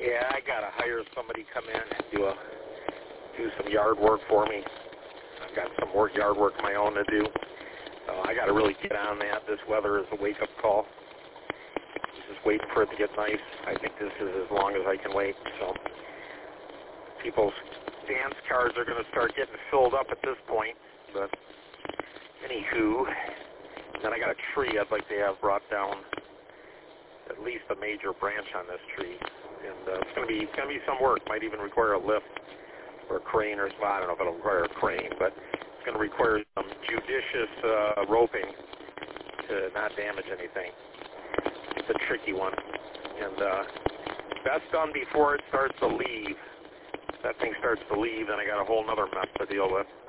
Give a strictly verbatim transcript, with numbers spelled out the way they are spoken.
Yeah, I gotta hire somebody come in and do a do some yard work for me. I've got some work yard work of my own to do. So I gotta really get on that. This weather is a wake-up call. Just waiting for it to get nice. I think this is as long as I can wait. So people's dance cards are going to start getting filled up at this point. But anywho, then I got a tree I'd like to have brought down, at least a major branch on this tree. And uh, it's going to be it's going to be some work. Might even require a lift or a crane or well, I don't know if it'll require a crane, but it's going to require some judicious uh, roping to not damage anything. It's a tricky one, and uh, that's done before it starts to leave. If that thing starts to leave, then I got a whole other mess to deal with.